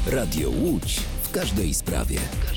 Radio Łódź w każdej sprawie.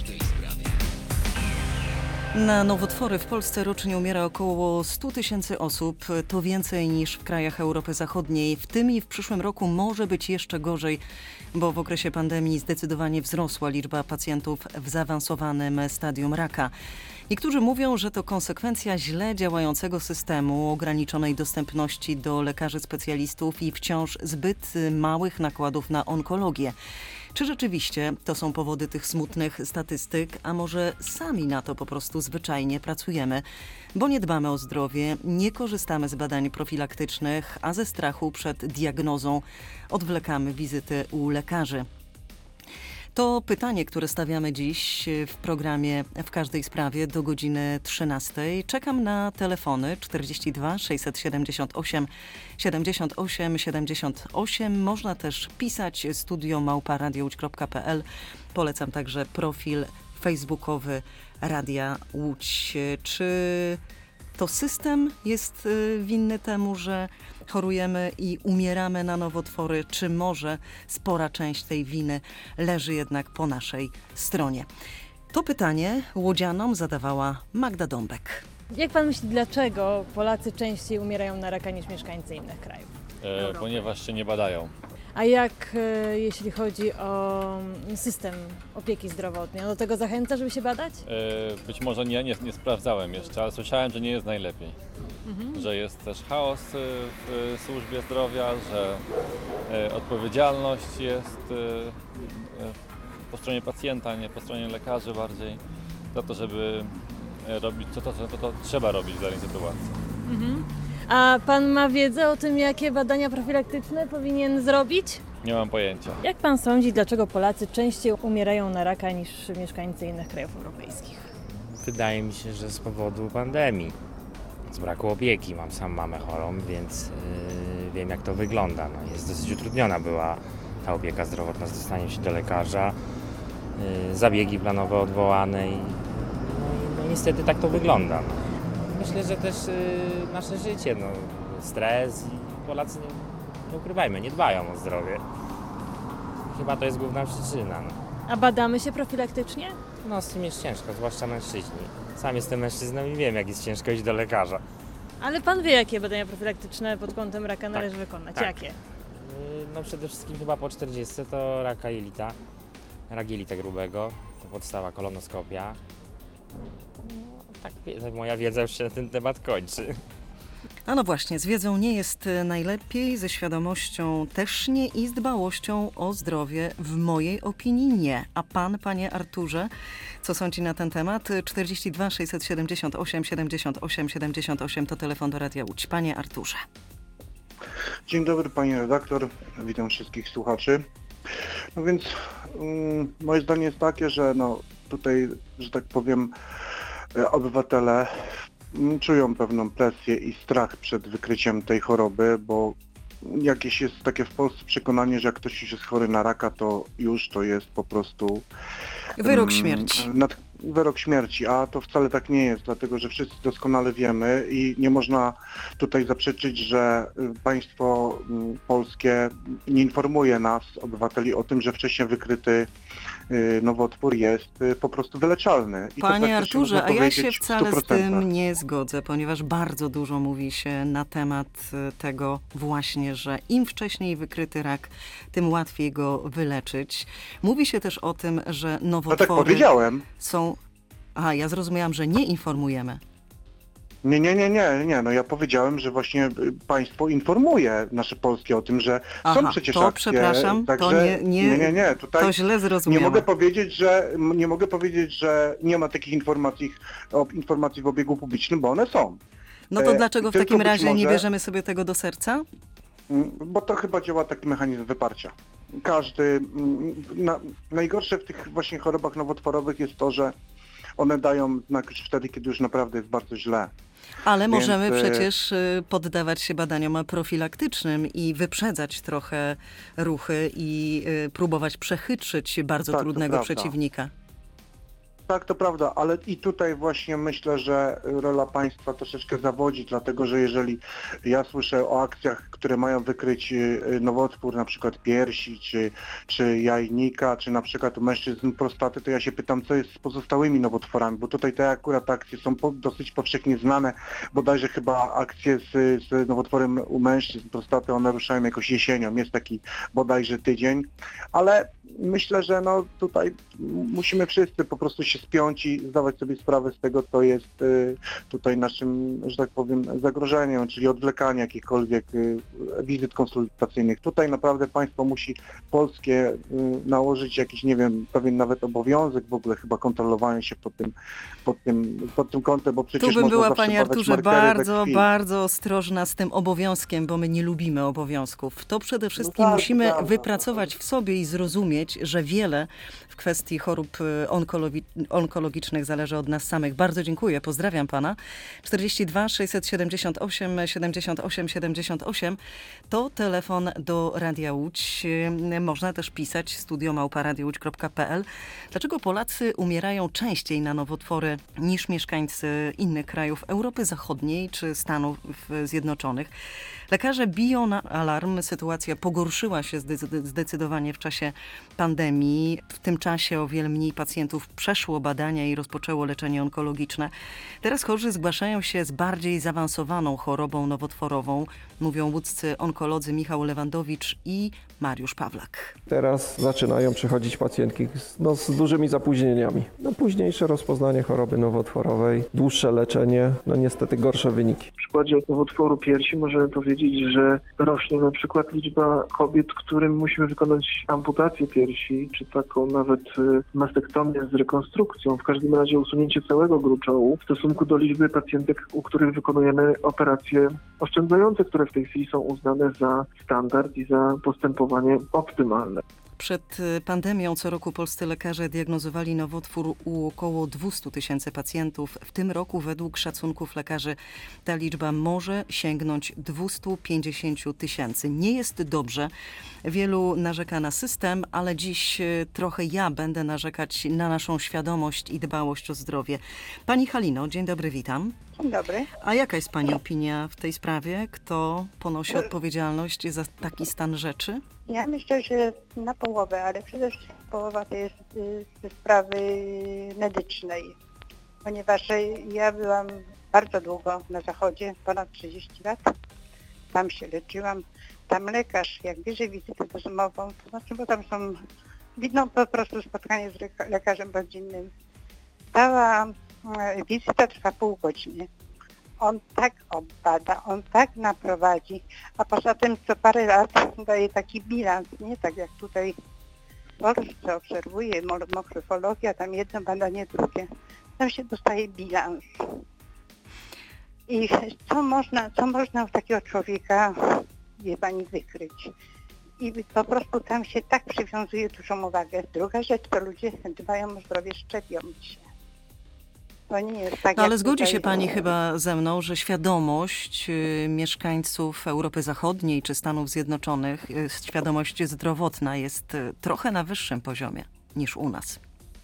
Na nowotwory w Polsce rocznie umiera około 100 000 osób. To więcej niż w krajach Europy Zachodniej. W tym i w przyszłym roku może być jeszcze gorzej, bo w okresie pandemii zdecydowanie wzrosła liczba pacjentów w zaawansowanym stadium raka. Niektórzy mówią, że to konsekwencja źle działającego systemu, ograniczonej dostępności do lekarzy specjalistów i wciąż zbyt małych nakładów na onkologię. Czy rzeczywiście to są powody tych smutnych statystyk, a może sami na to po prostu zwyczajnie pracujemy, bo nie dbamy o zdrowie, nie korzystamy z badań profilaktycznych, a ze strachu przed diagnozą odwlekamy wizyty u lekarzy? To pytanie, które stawiamy dziś w programie W każdej sprawie do godziny 13. Czekam na telefony 42 678 78 78. Można też pisać studio@radiołódź.pl. Polecam także profil facebookowy Radia Łódź. Czy to system jest winny temu, że chorujemy i umieramy na nowotwory, czy może spora część tej winy leży jednak po naszej stronie? To pytanie łodzianom zadawała Magda Dąbek. Jak pan myśli, dlaczego Polacy częściej umierają na raka niż mieszkańcy innych krajów? Ponieważ się nie badają. A jak jeśli chodzi o system opieki zdrowotnej? On do tego zachęca, żeby się badać? Być może nie sprawdzałem jeszcze, ale słyszałem, że nie jest najlepiej. Że jest też chaos w służbie zdrowia, że odpowiedzialność jest po stronie pacjenta, nie po stronie lekarzy bardziej, za to, żeby robić to trzeba robić w danej sytuacji. A pan ma wiedzę o tym, jakie badania profilaktyczne powinien zrobić? Nie mam pojęcia. Jak pan sądzi, dlaczego Polacy częściej umierają na raka niż mieszkańcy innych krajów europejskich? Wydaje mi się, że z powodu pandemii, z braku opieki. Mam sam mamę chorą, więc wiem, jak to wygląda. No, jest dosyć utrudniona była ta opieka zdrowotna z dostaniem się do lekarza, zabiegi planowe odwołane i niestety tak to wygląda. No. Myślę, że też nasze życie, stres i Polacy, nie ukrywajmy, nie dbają o zdrowie. Chyba to jest główna przyczyna. A badamy się profilaktycznie? Z tym jest ciężko, zwłaszcza mężczyźni. Sam jestem mężczyzną i wiem, jak jest ciężko iść do lekarza. Ale pan wie, jakie badania profilaktyczne pod kątem raka należy wykonać? Tak. Jakie? Przede wszystkim chyba po 40 to raka jelita, rak jelita grubego, to podstawa kolonoskopia. Tak, moja wiedza już się na ten temat kończy. A no właśnie, z wiedzą nie jest najlepiej, ze świadomością też nie i z dbałością o zdrowie w mojej opinii nie. A pan, panie Arturze, co sądzi na ten temat? 42 678 78 78 to telefon do Radia Łódź. Panie Arturze. Dzień dobry pani redaktor, witam wszystkich słuchaczy. No więc moje zdanie jest takie, że tutaj, że tak powiem, obywatele czują pewną presję i strach przed wykryciem tej choroby, bo jakieś jest takie w Polsce przekonanie, że jak ktoś już jest chory na raka, to jest po prostu Wyrok śmierci. Wyrok śmierci, a to wcale tak nie jest, dlatego że wszyscy doskonale wiemy i nie można tutaj zaprzeczyć, że państwo polskie nie informuje nas, obywateli, o tym, że wcześniej wykryty nowotwór jest po prostu wyleczalny. Panie Arturze, a ja się wcale z tym nie zgodzę, ponieważ bardzo dużo mówi się na temat tego właśnie, że im wcześniej wykryty rak, tym łatwiej go wyleczyć. Mówi się też o tym, że nowotwory tak powiedziałem. są... Aha, ja zrozumiałam, że nie informujemy. Nie. Ja powiedziałem, że właśnie państwo informuje nasze polskie o tym, że są przecież to akcje. przepraszam, także to nie. Tutaj to źle zrozumiałam. Nie mogę powiedzieć, że nie ma takich informacji w obiegu publicznym, bo one są. No to dlaczego w takim razie nie bierzemy sobie tego do serca? Bo to chyba działa taki mechanizm wyparcia. Najgorsze w tych właśnie chorobach nowotworowych jest to, że one dają znak już wtedy, kiedy już naprawdę jest bardzo źle. Ale możemy przecież poddawać się badaniom profilaktycznym i wyprzedzać trochę ruchy i próbować przechytrzyć bardzo trudnego przeciwnika. Tak, to prawda, ale i tutaj właśnie myślę, że rola państwa troszeczkę zawodzi, dlatego że jeżeli ja słyszę o akcjach, które mają wykryć nowotwór, na przykład piersi, czy jajnika, czy na przykład u mężczyzn prostaty, to ja się pytam, co jest z pozostałymi nowotworami, bo tutaj te akurat akcje są dosyć powszechnie znane, bodajże chyba akcje z nowotworem u mężczyzn prostaty, one ruszają jakoś jesienią, jest taki bodajże tydzień, ale myślę, że no tutaj musimy wszyscy po prostu się spiąć i zdawać sobie sprawę z tego, co jest tutaj naszym, że tak powiem, zagrożeniem, czyli odwlekanie jakichkolwiek wizyt konsultacyjnych. Tutaj naprawdę państwo musi polskie nałożyć jakiś, nie wiem, pewien nawet obowiązek w ogóle chyba kontrolowania się pod tym kątem, bo przecież Tu bym można była, zawsze panie badać Arturze, markery we bardzo, krwi. bardzo ostrożna z tym obowiązkiem, bo my nie lubimy obowiązków. To przede wszystkim tak, musimy prawda. wypracować w sobie i zrozumieć, że wiele w kwestii chorób onkologicznych zależy od nas samych. Bardzo dziękuję, pozdrawiam pana. 42 678 78 78 to telefon do Radia Łódź. Można też pisać studio@radiowódź.pl. Dlaczego Polacy umierają częściej na nowotwory niż mieszkańcy innych krajów Europy Zachodniej czy Stanów Zjednoczonych? Lekarze biją na alarm. Sytuacja pogorszyła się zdecydowanie w czasie pandemii. W tym czasie o wiele mniej pacjentów przeszło badania i rozpoczęło leczenie onkologiczne. Teraz chorzy zgłaszają się z bardziej zaawansowaną chorobą nowotworową, mówią łódzcy onkolodzy Michał Lewandowicz i Mariusz Pawlak. Teraz zaczynają przychodzić pacjentki z dużymi zapóźnieniami. Późniejsze rozpoznanie choroby nowotworowej, dłuższe leczenie, niestety gorsze wyniki. W przykładzie nowotworu piersi możemy powiedzieć, że rośnie na przykład liczba kobiet, którym musimy wykonać amputację piersi, czy taką nawet mastektomię z rekonstrukcją, w każdym razie usunięcie całego gruczołu w stosunku do liczby pacjentek, u których wykonujemy operacje oszczędzające, które w tej chwili są uznane za standard i za postępowanie optymalne. Przed pandemią co roku polscy lekarze diagnozowali nowotwór u około 200 000 pacjentów. W tym roku według szacunków lekarzy ta liczba może sięgnąć 250 000. Nie jest dobrze. Wielu narzeka na system, ale dziś trochę ja będę narzekać na naszą świadomość i dbałość o zdrowie. Pani Halino, dzień dobry, witam. Dzień dobry. A jaka jest pani opinia w tej sprawie? Kto ponosi odpowiedzialność za taki stan rzeczy? Ja myślę, że na połowę, ale przede wszystkim połowa to jest ze sprawy medycznej, ponieważ ja byłam bardzo długo na zachodzie, ponad 30 lat. Tam się leczyłam. Tam lekarz, jak bierze wizytę dozmową, to znaczy, bo tam są, widno po prostu spotkanie z lekarzem rodzinnym. Cała wizyta trwa pół godziny. On tak obada, on tak naprowadzi, a poza tym co parę lat daje taki bilans, nie tak jak tutaj w Polsce obserwuje morfologia, tam jedno badanie, drugie. Tam się dostaje bilans. I co można u takiego człowieka, wie pani, wykryć? I po prostu tam się tak przywiązuje dużą uwagę. Druga rzecz, to ludzie dbają o zdrowie, szczepią się. To nie jest tak, ale jak zgodzi tutaj się pani chyba ze mną, że świadomość mieszkańców Europy Zachodniej czy Stanów Zjednoczonych, świadomość zdrowotna jest trochę na wyższym poziomie niż u nas.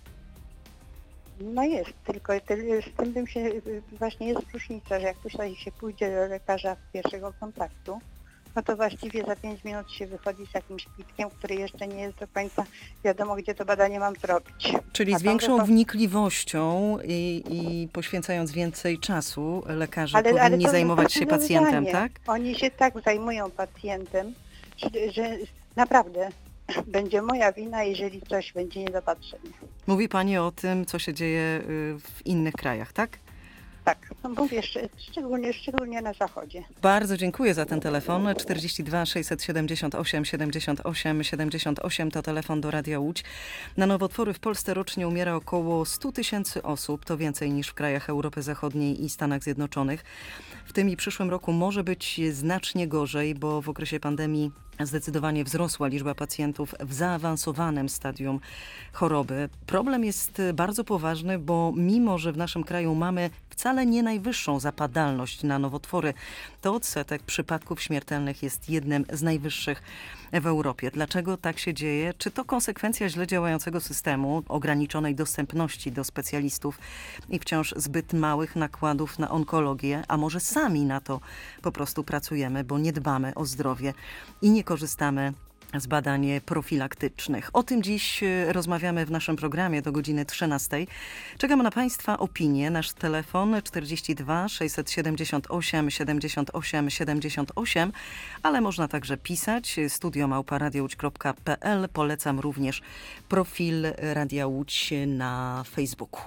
No jest, tylko z tym bym się, właśnie jest różnica, że jak tutaj się pójdzie do lekarza pierwszego kontaktu, no to właściwie za 5 minut się wychodzi z jakimś kwitkiem, który jeszcze nie jest do końca wiadomo, gdzie to badanie mam zrobić. Czyli z większą wnikliwością i poświęcając więcej czasu lekarze powinni to zajmować się pacjentem, tak? Oni się tak zajmują pacjentem, że naprawdę będzie moja wina, jeżeli coś będzie niedopatrzenie. Mówi pani o tym, co się dzieje w innych krajach, tak? Tak, no mówię, szczególnie na zachodzie. Bardzo dziękuję za ten telefon. 42 678 78 78 to telefon do Radia Łódź. Na nowotwory w Polsce rocznie umiera około 100 000 osób. To więcej niż w krajach Europy Zachodniej i Stanach Zjednoczonych. W tym i przyszłym roku może być znacznie gorzej, bo w okresie pandemii zdecydowanie wzrosła liczba pacjentów w zaawansowanym stadium choroby. Problem jest bardzo poważny, bo mimo, że w naszym kraju mamy wcale nie najwyższą zapadalność na nowotwory, to odsetek przypadków śmiertelnych jest jednym z najwyższych w Europie. Dlaczego tak się dzieje? Czy to konsekwencja źle działającego systemu, ograniczonej dostępności do specjalistów i wciąż zbyt małych nakładów na onkologię, a może sami na to po prostu pracujemy, bo nie dbamy o zdrowie i nie korzystamy z badań profilaktycznych. O tym dziś rozmawiamy w naszym programie do godziny 13. Czekam na Państwa opinie. Nasz telefon 42 678 78 78, ale można także pisać studio@radiowódź.pl. Polecam również profil Radia Łódź na Facebooku.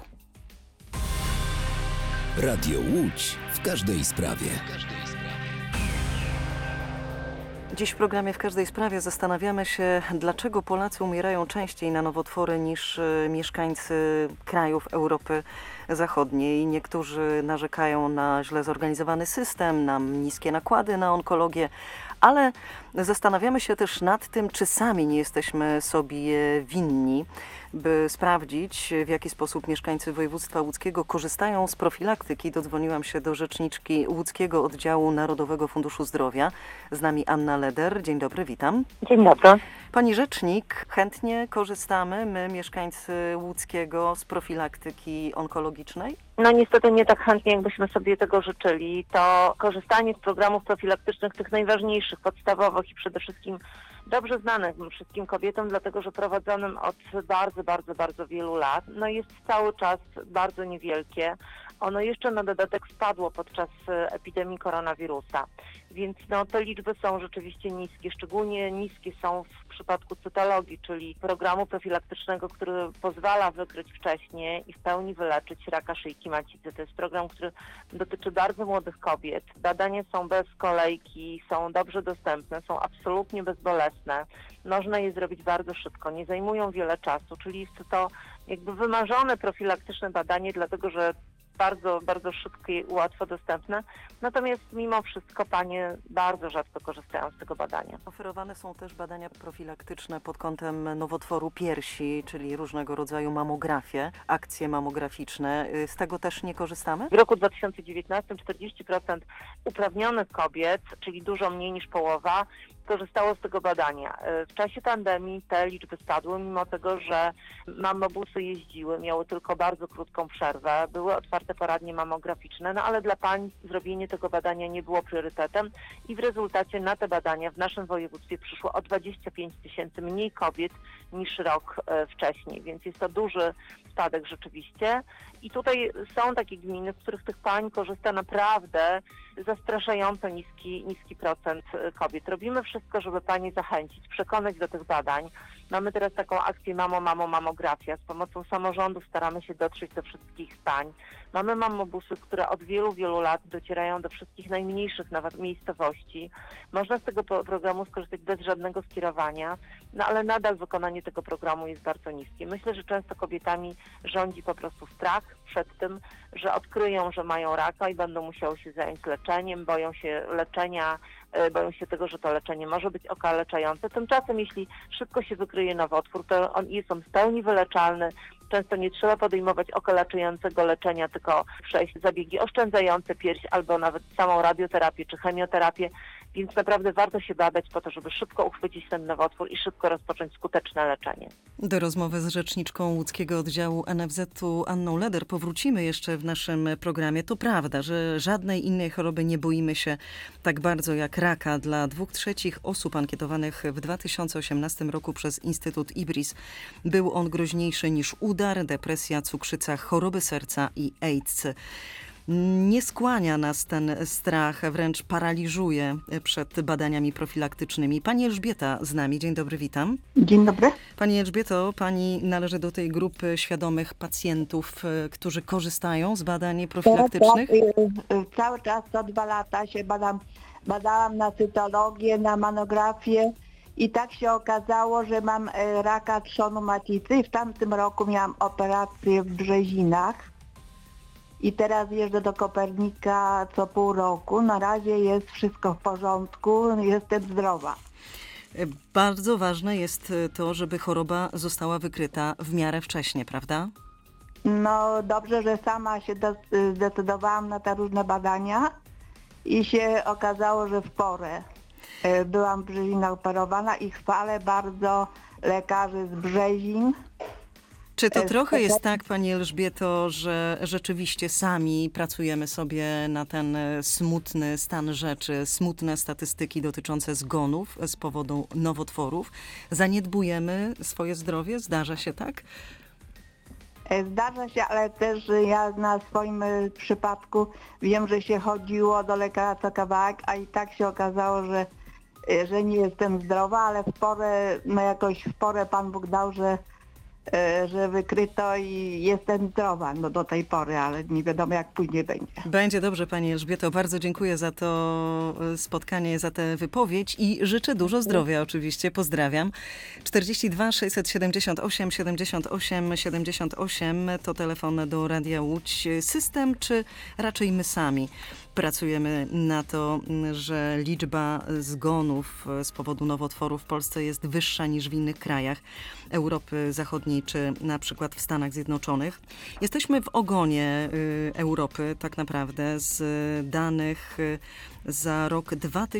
Radio Łódź w każdej sprawie. Dziś w programie W każdej sprawie zastanawiamy się, dlaczego Polacy umierają częściej na nowotwory niż mieszkańcy krajów Europy Zachodniej. Niektórzy narzekają na źle zorganizowany system, na niskie nakłady na onkologię, ale zastanawiamy się też nad tym, czy sami nie jesteśmy sobie winni, by sprawdzić, w jaki sposób mieszkańcy województwa łódzkiego korzystają z profilaktyki. Dodzwoniłam się do rzeczniczki Łódzkiego Oddziału Narodowego Funduszu Zdrowia. Z nami Anna Leder. Dzień dobry, witam. Dzień dobry. Pani rzecznik, chętnie korzystamy, my mieszkańcy Łódzkiego, z profilaktyki onkologicznej? No niestety nie tak chętnie, jakbyśmy sobie tego życzyli. To korzystanie z programów profilaktycznych, tych najważniejszych, podstawowych i przede wszystkim dobrze znanych wszystkim kobietom, dlatego że prowadzonym od bardzo wielu lat, no jest cały czas bardzo niewielkie. Ono jeszcze na dodatek spadło podczas epidemii koronawirusa, więc no, te liczby są rzeczywiście niskie, szczególnie niskie są w przypadku cytologii, czyli programu profilaktycznego, który pozwala wykryć wcześniej i w pełni wyleczyć raka szyjki macicy. To jest program, który dotyczy bardzo młodych kobiet. Badania są bez kolejki, są dobrze dostępne, są absolutnie bezbolesne. Można je zrobić bardzo szybko, nie zajmują wiele czasu, czyli jest to jakby wymarzone profilaktyczne badanie, dlatego że bardzo szybkie i łatwo dostępne. Natomiast mimo wszystko panie bardzo rzadko korzystają z tego badania. Oferowane są też badania profilaktyczne pod kątem nowotworu piersi, czyli różnego rodzaju mamografie, akcje mamograficzne. Z tego też nie korzystamy? W roku 2019 40% uprawnionych kobiet, czyli dużo mniej niż połowa, korzystało z tego badania. W czasie pandemii te liczby spadły, mimo tego, że mamobusy jeździły, miały tylko bardzo krótką przerwę, były otwarte poradnie mamograficzne, no ale dla pań zrobienie tego badania nie było priorytetem i w rezultacie na te badania w naszym województwie przyszło o 25 000 mniej kobiet niż rok wcześniej, więc jest to duży spadek rzeczywiście. I tutaj są takie gminy, w których tych pań korzysta naprawdę zastraszająco niski procent kobiet. Robimy wszystko, żeby panie zachęcić, przekonać do tych badań. Mamy teraz taką akcję mamografia. Z pomocą samorządów staramy się dotrzeć do wszystkich pań. Mamy mamobusy, które od wielu lat docierają do wszystkich najmniejszych nawet miejscowości. Można z tego programu skorzystać bez żadnego skierowania, no ale nadal wykonanie tego programu jest bardzo niskie. Myślę, że często kobietami rządzi po prostu strach przed tym, że odkryją, że mają raka i będą musiały się zająć leczeniem, boją się leczenia, boją się tego, że to leczenie może być okaleczające. Tymczasem jeśli szybko się wykryje nowotwór, to jest on w pełni wyleczalny. Często nie trzeba podejmować okaleczającego leczenia, tylko przejść zabiegi oszczędzające pierś albo nawet samą radioterapię czy chemioterapię, więc naprawdę warto się badać po to, żeby szybko uchwycić ten nowotwór i szybko rozpocząć skuteczne leczenie. Do rozmowy z rzeczniczką Łódzkiego Oddziału NFZ-u Anną Leder powrócimy jeszcze w naszym programie. To prawda, że żadnej innej choroby nie boimy się tak bardzo jak raka. Dla 2/3 osób ankietowanych w 2018 roku przez Instytut IBRIS był on groźniejszy niż udar, depresja, cukrzyca, choroby serca i AIDS. Nie skłania nas ten strach, wręcz paraliżuje przed badaniami profilaktycznymi. Pani Elżbieta z nami. Dzień dobry, witam. Dzień dobry. Pani Elżbieto, pani należy do tej grupy świadomych pacjentów, którzy korzystają z badań profilaktycznych? Cały czas co 2 lata się badałam na cytologię, na mamografię i tak się okazało, że mam raka trzonu macicy i w tamtym roku miałam operację w Brzezinach. I teraz jeżdżę do Kopernika co pół roku. Na razie jest wszystko w porządku, jestem zdrowa. Bardzo ważne jest to, żeby choroba została wykryta w miarę wcześnie, prawda? No dobrze, że sama się zdecydowałam na te różne badania i się okazało, że w porę. Byłam w Brzezinie operowana i chwalę bardzo lekarzy z Brzezin. Czy to trochę jest tak, Pani Elżbieto, że rzeczywiście sami pracujemy sobie na ten smutny stan rzeczy, smutne statystyki dotyczące zgonów z powodu nowotworów? Zaniedbujemy swoje zdrowie? Zdarza się tak? Zdarza się, ale też ja na swoim przypadku wiem, że się chodziło do lekarza co kawałek, a i tak się okazało, że nie jestem zdrowa, ale jakoś w porę Pan Bóg dał, że wykryto i jestem zdrowa do tej pory, ale nie wiadomo jak później będzie. Będzie dobrze, Pani Elżbieto. Bardzo dziękuję za to spotkanie, za tę wypowiedź i życzę dużo zdrowia oczywiście. Pozdrawiam. 42 678 78 78 to telefon do Radia Łódź. System czy raczej my sami pracujemy na to, że liczba zgonów z powodu nowotworów w Polsce jest wyższa niż w innych krajach Europy Zachodniej czy na przykład w Stanach Zjednoczonych. Jesteśmy w ogonie Europy tak naprawdę. Z danych za rok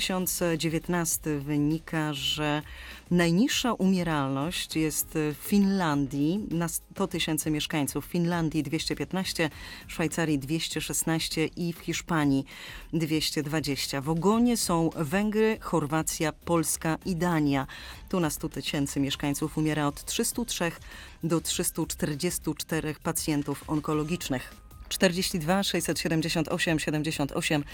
2019 wynika, że najniższa umieralność jest w Finlandii na 100 tysięcy mieszkańców. W Finlandii 215, w Szwajcarii 216 i w Hiszpanii 220. W ogonie są Węgry, Chorwacja, Polska i Dania. Tu na 100 tysięcy mieszkańców umiera od 303 do 344 pacjentów onkologicznych. 42 678 78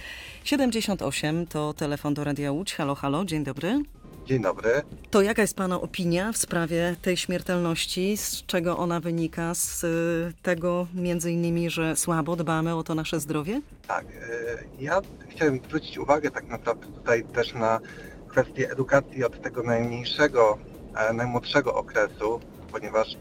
78 to telefon do Radia Łódź. Halo, halo, dzień dobry. Dzień dobry. To jaka jest Pana opinia w sprawie tej śmiertelności? Z czego ona wynika? Z tego między innymi, że słabo dbamy o to nasze zdrowie? Tak, ja chciałem zwrócić uwagę tak naprawdę tutaj też na kwestię edukacji od tego najmłodszego okresu, ponieważ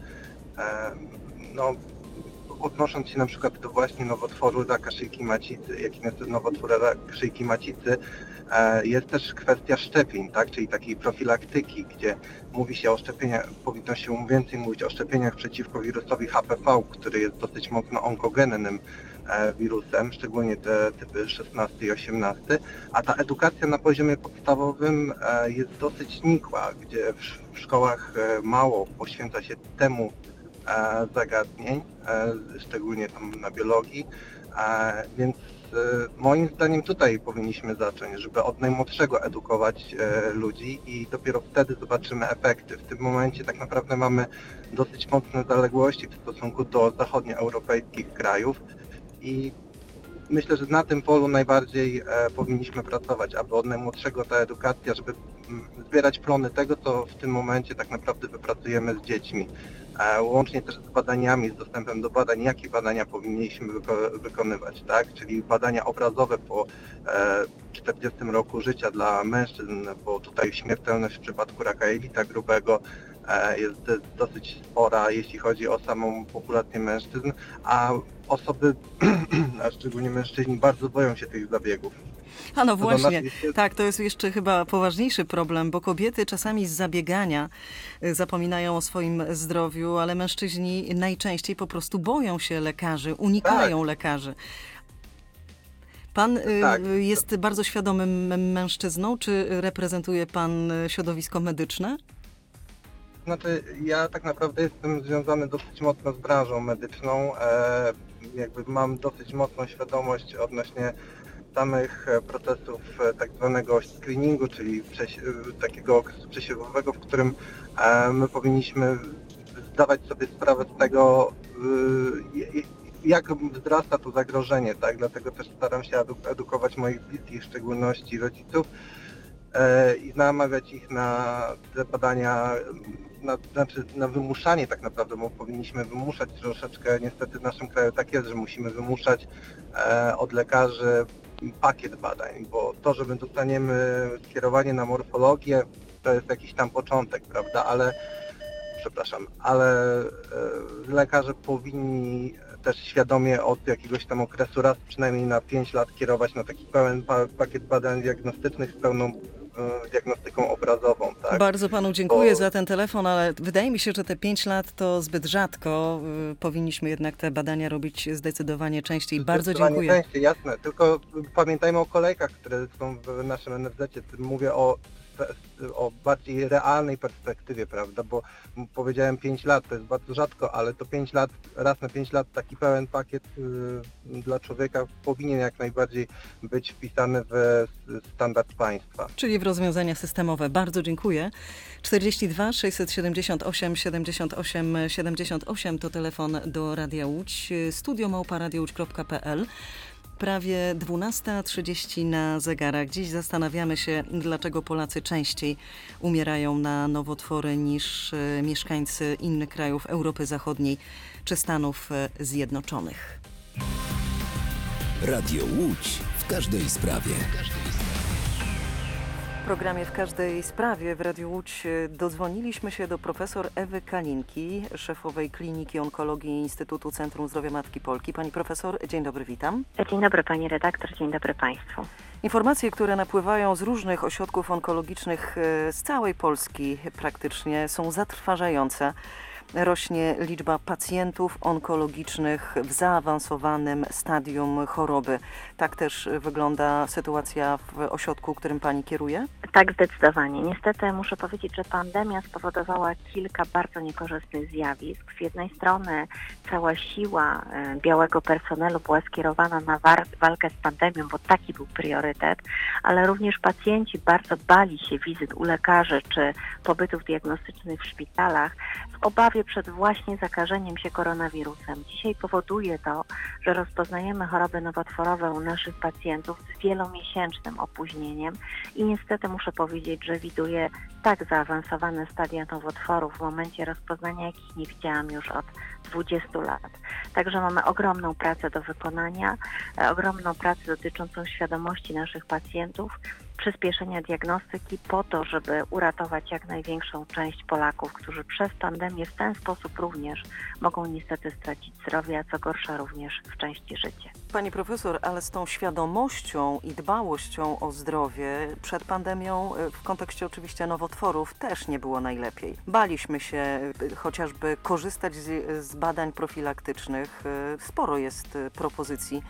odnosząc się na przykład do właśnie nowotworu raka szyjki macicy, jakim jest nowotwór raka szyjki macicy, jest też kwestia szczepień, tak? Czyli takiej profilaktyki, gdzie mówi się o szczepieniach, powinno się więcej mówić o szczepieniach przeciwko wirusowi HPV, który jest dosyć mocno onkogennym wirusem, szczególnie te typy 16 i 18, a ta edukacja na poziomie podstawowym jest dosyć nikła, gdzie w szkołach mało poświęca się temu zagadnień, szczególnie tam na biologii, więc moim zdaniem tutaj powinniśmy zacząć, żeby od najmłodszego edukować ludzi i dopiero wtedy zobaczymy efekty. W tym momencie tak naprawdę mamy dosyć mocne zaległości w stosunku do zachodnioeuropejskich krajów i myślę, że na tym polu najbardziej powinniśmy pracować, aby od najmłodszego ta edukacja, żeby zbierać plony tego, co w tym momencie tak naprawdę wypracujemy z dziećmi. Łącznie też z badaniami, z dostępem do badań, jakie badania powinniśmy wykonywać, tak? Czyli badania obrazowe po 40 roku życia dla mężczyzn, bo tutaj śmiertelność w przypadku raka jelita grubego jest dosyć spora, jeśli chodzi o samą populację mężczyzn, a osoby, a szczególnie mężczyźni, bardzo boją się tych zabiegów. A no właśnie, tak, to jest jeszcze chyba poważniejszy problem, bo kobiety czasami z zabiegania zapominają o swoim zdrowiu, ale mężczyźni najczęściej po prostu boją się lekarzy, unikają lekarzy. Pan jest bardzo świadomym mężczyzną, czy reprezentuje pan środowisko medyczne? Znaczy, ja tak naprawdę jestem związany dosyć mocno z branżą medyczną, jakby mam dosyć mocną świadomość odnośnie samych procesów tak zwanego screeningu, czyli takiego okresu przesiewowego, w którym my powinniśmy zdawać sobie sprawę z tego, jak wzrasta to zagrożenie, tak? Dlatego też staram się edukować moich bliskich, w szczególności rodziców, i namawiać ich na te badania, na wymuszanie tak naprawdę, bo powinniśmy wymuszać troszeczkę, niestety w naszym kraju tak jest, że musimy wymuszać od lekarzy pakiet badań, bo to, że my dostaniemy skierowanie na morfologię, to jest jakiś tam początek, prawda, ale lekarze powinni też świadomie od jakiegoś tam okresu raz przynajmniej na 5 lat kierować na taki pełen pakiet badań diagnostycznych z pełną diagnostyką obrazową. Tak? Bardzo panu dziękuję za ten telefon, ale wydaje mi się, że te 5 lat to zbyt rzadko. Powinniśmy jednak te badania robić zdecydowanie częściej. Bardzo dziękuję. Częściej, jasne. Tylko pamiętajmy o kolejkach, które są w naszym NFZ-cie. Mówię o bardziej realnej perspektywie, prawda, bo powiedziałem 5 lat, to jest bardzo rzadko, ale to 5 lat, raz na 5 lat taki pełen pakiet dla człowieka powinien jak najbardziej być wpisany w standard państwa. Czyli w rozwiązania systemowe. Bardzo dziękuję. 42 678 78 78 to telefon do Radia Łódź, studio@radiowódź.pl. Prawie 12:30 na zegarach. Dziś zastanawiamy się, dlaczego Polacy częściej umierają na nowotwory niż mieszkańcy innych krajów Europy Zachodniej czy Stanów Zjednoczonych. Radio Łódź w każdej sprawie. W programie W każdej sprawie w Radiu Łódź dodzwoniliśmy się do profesor Ewy Kalinki, szefowej Kliniki Onkologii Instytutu Centrum Zdrowia Matki Polki. Pani profesor, dzień dobry, witam. Dzień dobry pani redaktor, dzień dobry państwu. Informacje, które napływają z różnych ośrodków onkologicznych z całej Polski praktycznie, są zatrważające. Rośnie liczba pacjentów onkologicznych w zaawansowanym stadium choroby. Tak też wygląda sytuacja w ośrodku, którym pani kieruje? Tak, zdecydowanie. Niestety muszę powiedzieć, że pandemia spowodowała kilka bardzo niekorzystnych zjawisk. Z jednej strony cała siła białego personelu była skierowana na walkę z pandemią, bo taki był priorytet, ale również pacjenci bardzo bali się wizyt u lekarzy czy pobytów diagnostycznych w szpitalach w obawie przed właśnie zakażeniem się koronawirusem. Dzisiaj powoduje to, że rozpoznajemy choroby nowotworowe u naszych pacjentów z wielomiesięcznym opóźnieniem i niestety muszę powiedzieć, że widuję tak zaawansowane stadia nowotworów w momencie rozpoznania, jakich nie widziałam już od 20 lat. Także mamy ogromną pracę do wykonania, ogromną pracę dotyczącą świadomości naszych pacjentów, przyspieszenia diagnostyki po to, żeby uratować jak największą część Polaków, którzy przez pandemię w ten sposób również mogą niestety stracić zdrowie, a co gorsza również w części życia. Pani profesor, ale z tą świadomością i dbałością o zdrowie przed pandemią w kontekście oczywiście nowotworów też nie było najlepiej. Baliśmy się chociażby korzystać z badań profilaktycznych. Sporo jest propozycji,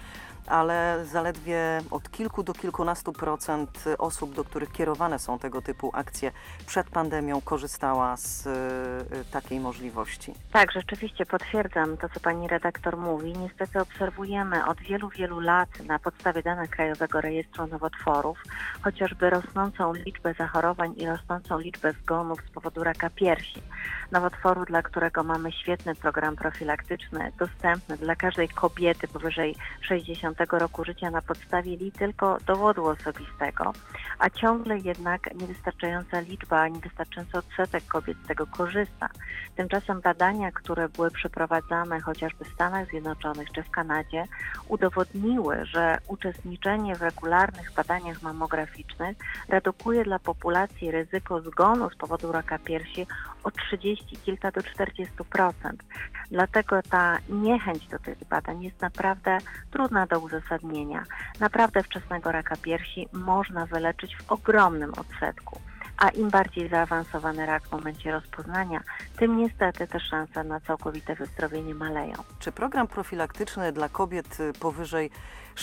ale zaledwie od kilku do kilkunastu procent osób, do których kierowane są tego typu akcje przed pandemią, korzystała z takiej możliwości. Tak, rzeczywiście potwierdzam to, co pani redaktor mówi. Niestety obserwujemy od wielu lat na podstawie danych Krajowego Rejestru Nowotworów chociażby rosnącą liczbę zachorowań i rosnącą liczbę zgonów z powodu raka piersi. Nowotworu, dla którego mamy świetny program profilaktyczny, dostępny dla każdej kobiety powyżej 60 roku życia na podstawie tylko dowodu osobistego, a ciągle jednak niewystarczająca liczba, niewystarczający odsetek kobiet z tego korzysta. Tymczasem badania, które były przeprowadzane chociażby w Stanach Zjednoczonych czy w Kanadzie, udowodniły, że uczestniczenie w regularnych badaniach mammograficznych redukuje dla populacji ryzyko zgonu z powodu raka piersi od 30 kilka do 40%. Dlatego ta niechęć do tych badań jest naprawdę trudna do uzasadnienia. Naprawdę wczesnego raka piersi można wyleczyć w ogromnym odsetku. A im bardziej zaawansowany rak w momencie rozpoznania, tym niestety te szanse na całkowite wyzdrowienie maleją. Czy program profilaktyczny dla kobiet powyżej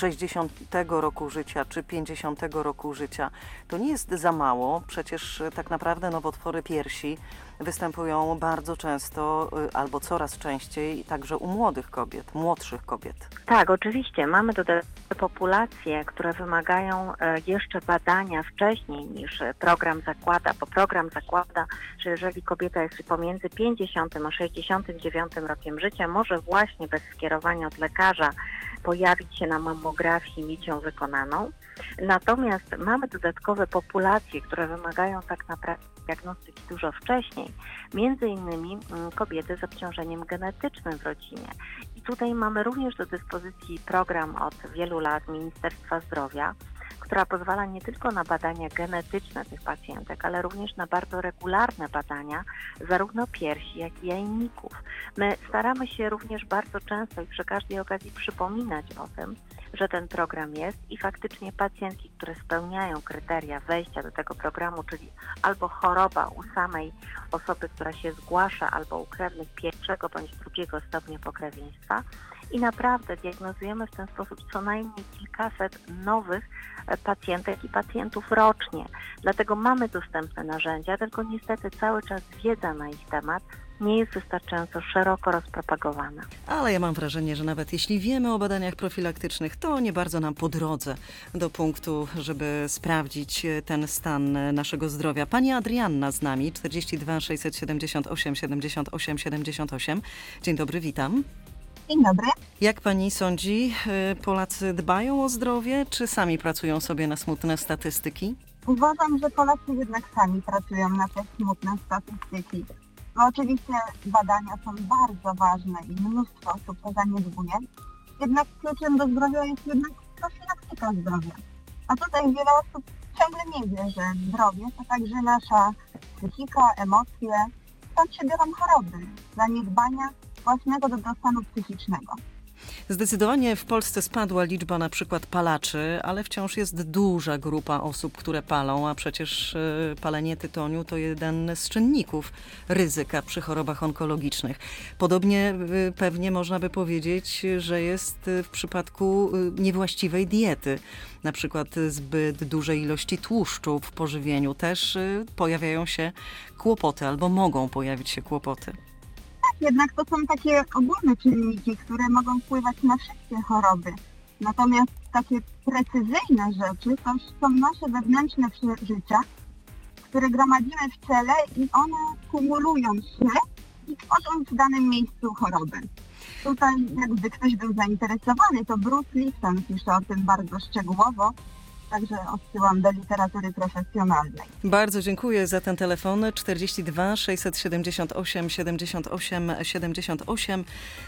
60 roku życia czy 50 roku życia to nie jest za mało? Przecież tak naprawdę nowotwory piersi występują bardzo często albo coraz częściej także u młodych kobiet, młodszych kobiet. Tak, oczywiście. Mamy tutaj populacje, które wymagają jeszcze badania wcześniej niż program zakłada, bo program zakłada, że jeżeli kobieta jest pomiędzy 50 a 69 rokiem życia, może właśnie bez skierowania od lekarza pojawić się na mammografii, mieć ją wykonaną. Natomiast mamy dodatkowe populacje, które wymagają tak naprawdę diagnostyki dużo wcześniej, między innymi kobiety z obciążeniem genetycznym w rodzinie. I tutaj mamy również do dyspozycji program od wielu lat Ministerstwa Zdrowia, która pozwala nie tylko na badania genetyczne tych pacjentek, ale również na bardzo regularne badania zarówno piersi, jak i jajników. My staramy się również bardzo często i przy każdej okazji przypominać o tym, że ten program jest i faktycznie pacjentki, które spełniają kryteria wejścia do tego programu, czyli albo choroba u samej osoby, która się zgłasza, albo u krewnych pierwszego bądź drugiego stopnia pokrewieństwa, i naprawdę diagnozujemy w ten sposób co najmniej kilkaset nowych pacjentek i pacjentów rocznie. Dlatego mamy dostępne narzędzia, tylko niestety cały czas wiedza na ich temat nie jest wystarczająco szeroko rozpropagowana. Ale ja mam wrażenie, że nawet jeśli wiemy o badaniach profilaktycznych, to nie bardzo nam po drodze do punktu, żeby sprawdzić ten stan naszego zdrowia. Pani Adrianna z nami, 42 678 78 78. Dzień dobry, witam. Dzień dobry. Jak pani sądzi, Polacy dbają o zdrowie, czy sami pracują sobie na smutne statystyki? Uważam, że Polacy jednak sami pracują na te smutne statystyki. No oczywiście badania są bardzo ważne i mnóstwo osób to zaniedbuje, jednak kluczem do zdrowia jest jednak profilaktyka zdrowia. A tutaj wiele osób ciągle nie wie, że zdrowie to także nasza psychika, emocje, stąd się biorą choroby, zaniedbania własnego dobrostanu psychicznego. Zdecydowanie w Polsce spadła liczba na przykład palaczy, ale wciąż jest duża grupa osób, które palą, a przecież palenie tytoniu to jeden z czynników ryzyka przy chorobach onkologicznych. Podobnie pewnie można by powiedzieć, że jest w przypadku niewłaściwej diety. Na przykład zbyt dużej ilości tłuszczu w pożywieniu też pojawiają się kłopoty albo mogą pojawić się kłopoty. Jednak to są takie ogólne czynniki, które mogą wpływać na wszystkie choroby. Natomiast takie precyzyjne rzeczy to są nasze wewnętrzne przeżycia, które gromadzimy w ciele i one kumulują się i tworzą w danym miejscu chorobę. Tutaj jakby ktoś był zainteresowany, to Bruce Lipton pisze o tym bardzo szczegółowo. Także odsyłam do literatury profesjonalnej. Bardzo dziękuję za ten telefon. 42 678 78 78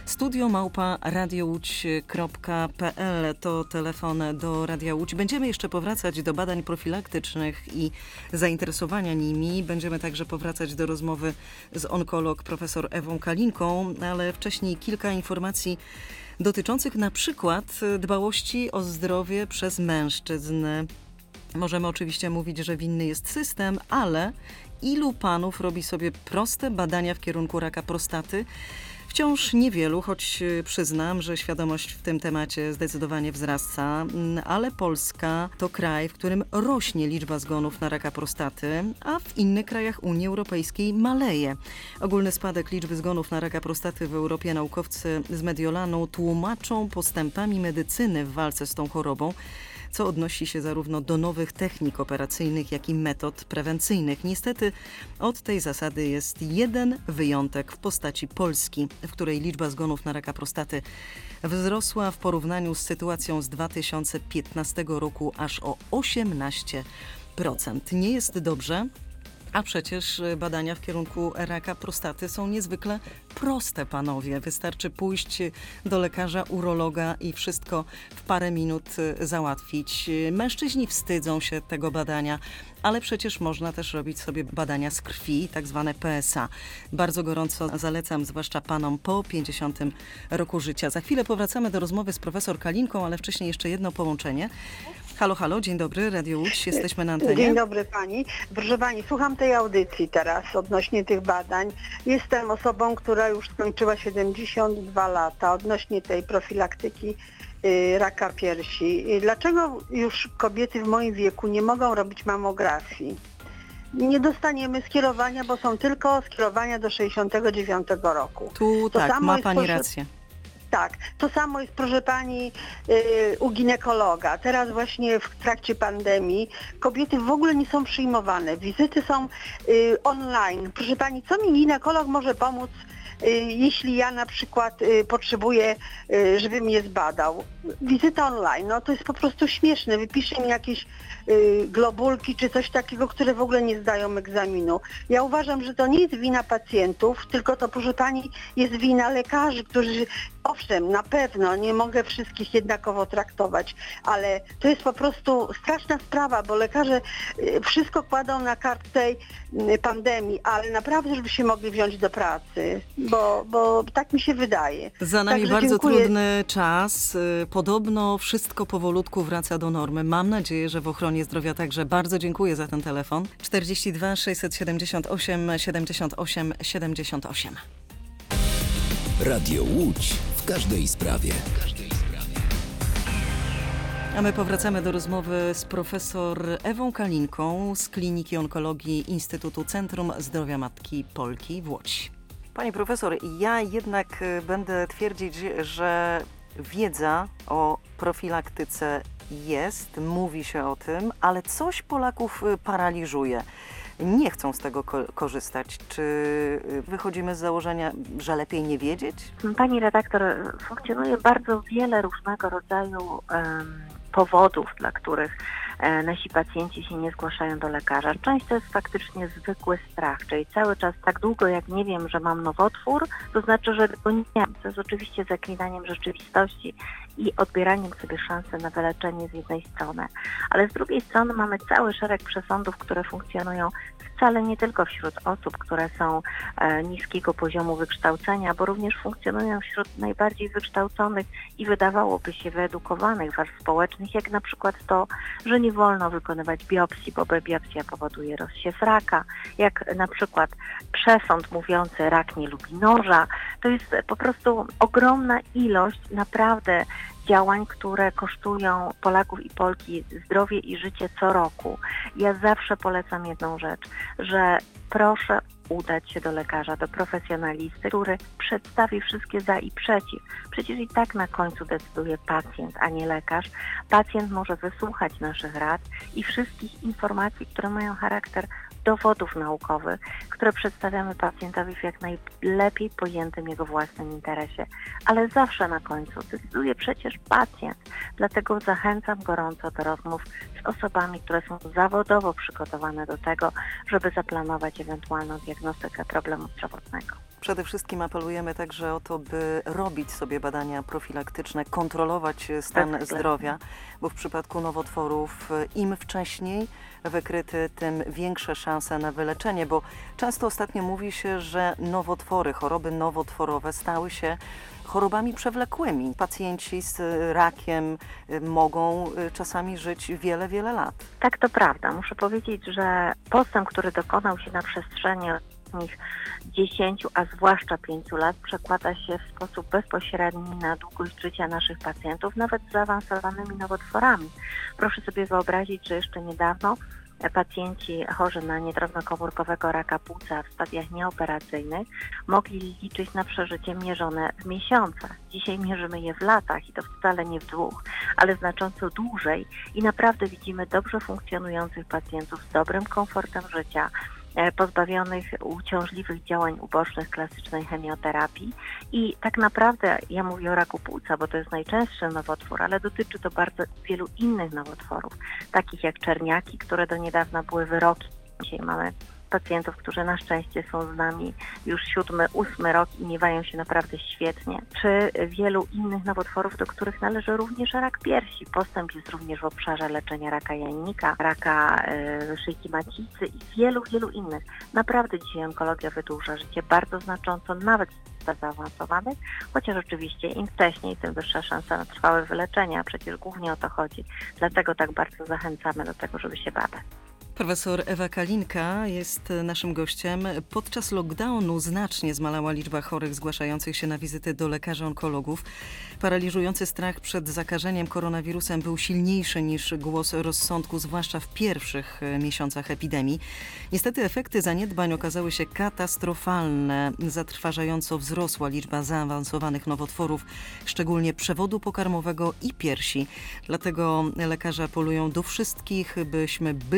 studio@radiołódź.pl to telefon do Radia Łódź. Będziemy jeszcze powracać do badań profilaktycznych i zainteresowania nimi. Będziemy także powracać do rozmowy z onkolog profesor Ewą Kalinką, ale wcześniej kilka informacji dotyczących na przykład dbałości o zdrowie przez mężczyzn. Możemy oczywiście mówić, że winny jest system, ale ilu panów robi sobie proste badania w kierunku raka prostaty? Wciąż niewielu, choć przyznam, że świadomość w tym temacie zdecydowanie wzrasta, ale Polska to kraj, w którym rośnie liczba zgonów na raka prostaty, a w innych krajach Unii Europejskiej maleje. Ogólny spadek liczby zgonów na raka prostaty w Europie naukowcy z Mediolanu tłumaczą postępami medycyny w walce z tą chorobą, co odnosi się zarówno do nowych technik operacyjnych, jak i metod prewencyjnych. Niestety od tej zasady jest jeden wyjątek w postaci Polski, w której liczba zgonów na raka prostaty wzrosła w porównaniu z sytuacją z 2015 roku aż o 18%. Nie jest dobrze, a przecież badania w kierunku raka prostaty są niezwykle proste, panowie. Wystarczy pójść do lekarza, urologa i wszystko w parę minut załatwić. Mężczyźni wstydzą się tego badania, ale przecież można też robić sobie badania z krwi, tak zwane PSA. Bardzo gorąco zalecam, zwłaszcza panom po 50 roku życia. Za chwilę powracamy do rozmowy z profesor Kalinką, ale wcześniej jeszcze jedno połączenie. Halo, halo, dzień dobry, Radio Łódź, jesteśmy na antenie. Dzień dobry pani. Proszę pani, słucham tej audycji teraz odnośnie tych badań. Jestem osobą, która już skończyła 72 lata odnośnie tej profilaktyki raka piersi. Dlaczego już kobiety w moim wieku nie mogą robić mamografii? Nie dostaniemy skierowania, bo są tylko skierowania do 69 roku. Tu to tak, ma pani rację. Tak, to samo jest, proszę pani, u ginekologa. Teraz właśnie w trakcie pandemii kobiety w ogóle nie są przyjmowane. Wizyty są online. Proszę pani, co mi ginekolog może pomóc jeśli ja na przykład potrzebuję, żeby mnie zbadał, wizyta online, no to jest po prostu śmieszne. Wypisze mi jakieś globulki czy coś takiego, które w ogóle nie zdają egzaminu. Ja uważam, że to nie jest wina pacjentów, tylko to, proszę pani, jest wina lekarzy, którzy, owszem, na pewno nie mogę wszystkich jednakowo traktować, ale to jest po prostu straszna sprawa, bo lekarze wszystko kładą na kartę tej pandemii, ale naprawdę, żeby się mogli wziąć do pracy, bo tak mi się wydaje. Za nami Także bardzo dziękuję. trudny czas. Podobno wszystko powolutku wraca do normy. Mam nadzieję, że w ochronie zdrowia także. Bardzo dziękuję za ten telefon. 42 678 78 78. Radio Łódź w każdej sprawie. A my powracamy do rozmowy z profesor Ewą Kalinką z Kliniki Onkologii Instytutu Centrum Zdrowia Matki Polki w Łodzi. Pani profesor, ja jednak będę twierdzić, że wiedza o profilaktyce jest, mówi się o tym, ale coś Polaków paraliżuje. Nie chcą z tego korzystać. Czy wychodzimy z założenia, że lepiej nie wiedzieć? Pani redaktor, funkcjonuje bardzo wiele różnego rodzaju powodów, dla których nasi pacjenci się nie zgłaszają do lekarza. Część to jest faktycznie zwykły strach, czyli cały czas tak długo jak nie wiem, że mam nowotwór, to znaczy, że go nie mam. To jest oczywiście zaklinaniem rzeczywistości i odbieraniem sobie szansy na wyleczenie z jednej strony. Ale z drugiej strony mamy cały szereg przesądów, które funkcjonują wcale nie tylko wśród osób, które są niskiego poziomu wykształcenia, bo również funkcjonują wśród najbardziej wykształconych i wydawałoby się wyedukowanych warstw społecznych, jak na przykład to, że nie wolno wykonywać biopsji, bo biopsja powoduje rozsiew raka, jak na przykład przesąd mówiący rak nie lubi noża. To jest po prostu ogromna ilość naprawdę działań, które kosztują Polaków i Polki zdrowie i życie co roku. Ja zawsze polecam jedną rzecz, że proszę udać się do lekarza, do profesjonalisty, który przedstawi wszystkie za i przeciw. Przecież i tak na końcu decyduje pacjent, a nie lekarz. Pacjent może wysłuchać naszych rad i wszystkich informacji, które mają charakter dowodów naukowych, które przedstawiamy pacjentowi w jak najlepiej pojętym jego własnym interesie. Ale zawsze na końcu decyduje przecież pacjent. Dlatego zachęcam gorąco do rozmów z osobami, które są zawodowo przygotowane do tego, żeby zaplanować ewentualną diagnostykę problemu zdrowotnego. Przede wszystkim apelujemy także o to, by robić sobie badania profilaktyczne, kontrolować stan zdrowia, bo w przypadku nowotworów im wcześniej wykryty, tym większe szanse na wyleczenie, bo często ostatnio mówi się, że nowotwory, choroby nowotworowe stały się chorobami przewlekłymi. Pacjenci z rakiem mogą czasami żyć wiele, wiele lat. Tak, to prawda. Muszę powiedzieć, że postęp, który dokonał się na przestrzeni ostatnich 10, a zwłaszcza 5 lat, przekłada się w sposób bezpośredni na długość życia naszych pacjentów, nawet z zaawansowanymi nowotworami. Proszę sobie wyobrazić, że jeszcze niedawno pacjenci chorzy na niedrobnokomórkowego raka płuca w stadiach nieoperacyjnych mogli liczyć na przeżycie mierzone w miesiącach. Dzisiaj mierzymy je w latach i to wcale nie w 2, ale znacząco dłużej i naprawdę widzimy dobrze funkcjonujących pacjentów z dobrym komfortem życia, pozbawionych uciążliwych działań ubocznych klasycznej chemioterapii i tak naprawdę ja mówię o raku płuca, bo to jest najczęstszy nowotwór, ale dotyczy to bardzo wielu innych nowotworów, takich jak czerniaki, które do niedawna były wyroki. Dzisiaj mamy pacjentów, którzy na szczęście są z nami już 7, 8 rok i miewają się naprawdę świetnie, czy wielu innych nowotworów, do których należy również rak piersi. Postęp jest również w obszarze leczenia raka jajnika, raka szyjki macicy i wielu, wielu innych. Naprawdę dzisiaj onkologia wydłuża życie bardzo znacząco, nawet w zaawansowanych, chociaż oczywiście im wcześniej, tym wyższa szansa na trwałe wyleczenie, a przecież głównie o to chodzi. Dlatego tak bardzo zachęcamy do tego, żeby się badać. Profesor Ewa Kalinka jest naszym gościem. Podczas lockdownu znacznie zmalała liczba chorych zgłaszających się na wizyty do lekarzy onkologów. Paraliżujący strach przed zakażeniem koronawirusem był silniejszy niż głos rozsądku, zwłaszcza w pierwszych miesiącach epidemii. Niestety efekty zaniedbań okazały się katastrofalne. Zatrważająco wzrosła liczba zaawansowanych nowotworów, szczególnie przewodu pokarmowego i piersi. Dlatego lekarze apelują do wszystkich, byśmy byli czujni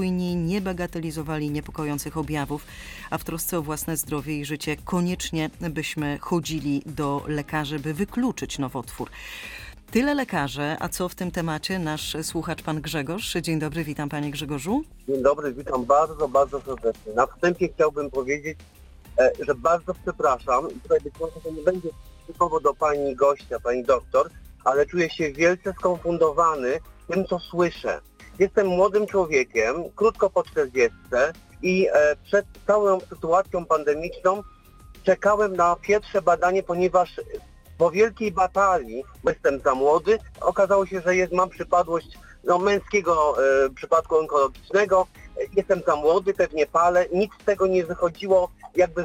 spokojni, nie bagatelizowali niepokojących objawów, a w trosce o własne zdrowie i życie koniecznie byśmy chodzili do lekarzy, by wykluczyć nowotwór. Tyle lekarzy, a co w tym temacie nasz słuchacz pan Grzegorz? Dzień dobry, witam panie Grzegorzu. Dzień dobry, witam bardzo, bardzo serdecznie. Na wstępie chciałbym powiedzieć, że bardzo przepraszam i tutaj być może to nie będzie typowo do pani gościa, pani doktor, ale czuję się wielce skonfundowany tym, co słyszę. Jestem młodym człowiekiem, krótko po 40 i przed całą sytuacją pandemiczną czekałem na pierwsze badanie, ponieważ po wielkiej batalii, bo jestem za młody, okazało się, że mam przypadłość męskiego przypadku onkologicznego, jestem za młody, pewnie palę, nic z tego nie wychodziło jakby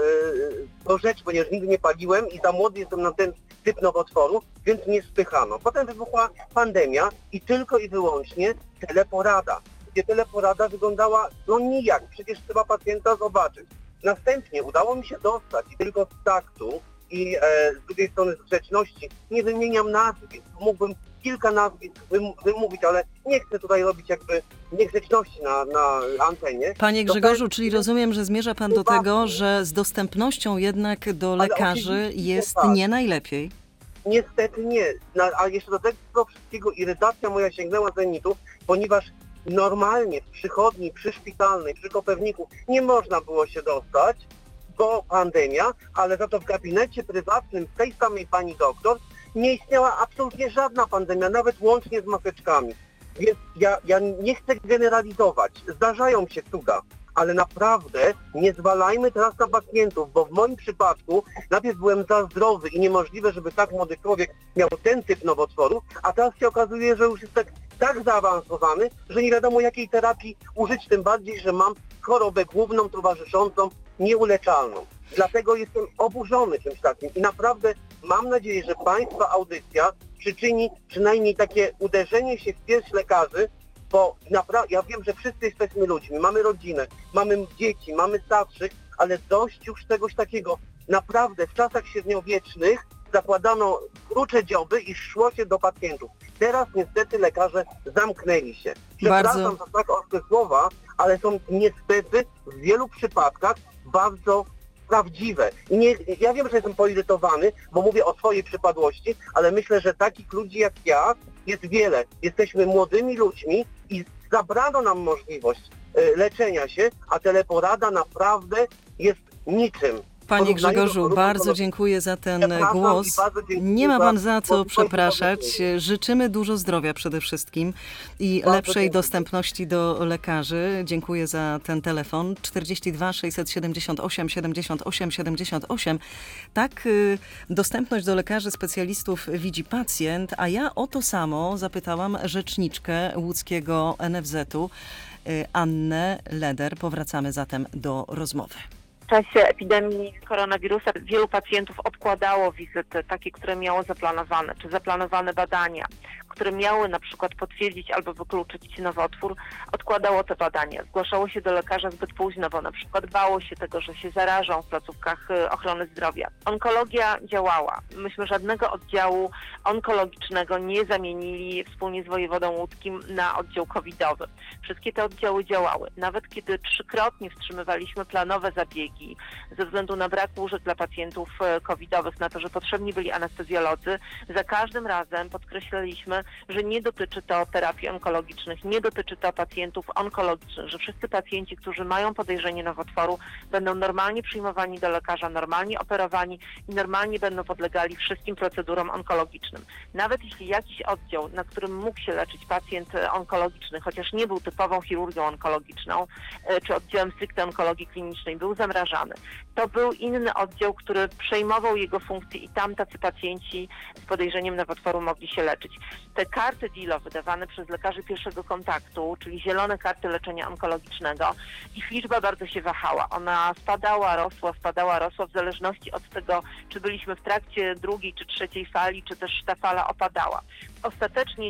do rzeczy, ponieważ nigdy nie paliłem i za młody jestem na ten typ nowotworu, więc nie spychano. Potem wybuchła pandemia i tylko i wyłącznie teleporada, gdzie teleporada wyglądała nijak, przecież trzeba pacjenta zobaczyć. Następnie udało mi się dostać i tylko z taktu i z drugiej strony z grzeczności, nie wymieniam nazwisk, mógłbym kilka nazwisk wymówić, ale nie chcę tutaj robić jakby niegrzeczności na antenie. Panie Grzegorzu, czyli rozumiem, że zmierza pan do tego, że z dostępnością jednak do lekarzy jest nie najlepiej? Niestety nie, a jeszcze do tego wszystkiego irytacja moja sięgnęła zenitu, ponieważ normalnie w przychodni, przy szpitalnej, przy Koperniku nie można było się dostać, bo pandemia, ale za to w gabinecie prywatnym tej samej pani doktor nie istniała absolutnie żadna pandemia, nawet łącznie z maseczkami. Więc ja nie chcę generalizować, zdarzają się cuda, ale naprawdę nie zwalajmy teraz na pacjentów, bo w moim przypadku najpierw byłem za zdrowy i niemożliwe, żeby tak młody człowiek miał ten typ nowotworu, a teraz się okazuje, że już jest tak zaawansowany, że nie wiadomo jakiej terapii użyć, tym bardziej, że mam chorobę główną towarzyszącą, nieuleczalną. Dlatego jestem oburzony czymś takim i naprawdę mam nadzieję, że państwa audycja przyczyni przynajmniej takie uderzenie się w pierś lekarzy, bo ja wiem, że wszyscy jesteśmy ludźmi, mamy rodzinę, mamy dzieci, mamy starszych, ale dość już czegoś takiego. Naprawdę w czasach średniowiecznych zakładano krucze dzioby i szło się do pacjentów. Teraz niestety lekarze zamknęli się. Przepraszam za tak ostre słowa, ale są niestety w wielu przypadkach bardzo prawdziwe. Ja wiem, że jestem poirytowany, bo mówię o swojej przypadłości, ale myślę, że takich ludzi jak ja jest wiele. Jesteśmy młodymi ludźmi i zabrano nam możliwość leczenia się, a teleporada naprawdę jest niczym. Panie Grzegorzu, bardzo dziękuję za ten głos. Nie ma pan za co przepraszać. Życzymy dużo zdrowia przede wszystkim i lepszej dostępności do lekarzy. Dziękuję za ten telefon. 42 678 78 78. Tak, dostępność do lekarzy specjalistów widzi pacjent, a ja o to samo zapytałam rzeczniczkę łódzkiego NFZ-u, Annę Leder. Powracamy zatem do rozmowy. W czasie epidemii koronawirusa wielu pacjentów odkładało wizyty, takie, które miało zaplanowane, czy zaplanowane badania, które miały na przykład potwierdzić albo wykluczyć nowotwór, odkładało te badania. Zgłaszało się do lekarza zbyt późno, bo na przykład bało się tego, że się zarażą w placówkach ochrony zdrowia. Onkologia działała. Myśmy żadnego oddziału onkologicznego nie zamienili wspólnie z wojewodą łódzkim na oddział covidowy. Wszystkie te oddziały działały. Nawet kiedy 3-krotnie wstrzymywaliśmy planowe zabiegi ze względu na brak łóżek dla pacjentów covidowych, na to, że potrzebni byli anestezjolodzy, za każdym razem podkreślaliśmy, że nie dotyczy to terapii onkologicznych, nie dotyczy to pacjentów onkologicznych, że wszyscy pacjenci, którzy mają podejrzenie nowotworu, będą normalnie przyjmowani do lekarza, normalnie operowani i normalnie będą podlegali wszystkim procedurom onkologicznym. Nawet jeśli jakiś oddział, na którym mógł się leczyć pacjent onkologiczny, chociaż nie był typową chirurgią onkologiczną, czy oddziałem stricte onkologii klinicznej, był zamrażany, to był inny oddział, który przejmował jego funkcje i tam tacy pacjenci z podejrzeniem nowotworu mogli się leczyć. Te karty DILO wydawane przez lekarzy pierwszego kontaktu, czyli zielone karty leczenia onkologicznego, ich liczba bardzo się wahała. Ona spadała, rosła w zależności od tego, czy byliśmy w trakcie drugiej czy trzeciej fali, czy też ta fala opadała. Ostatecznie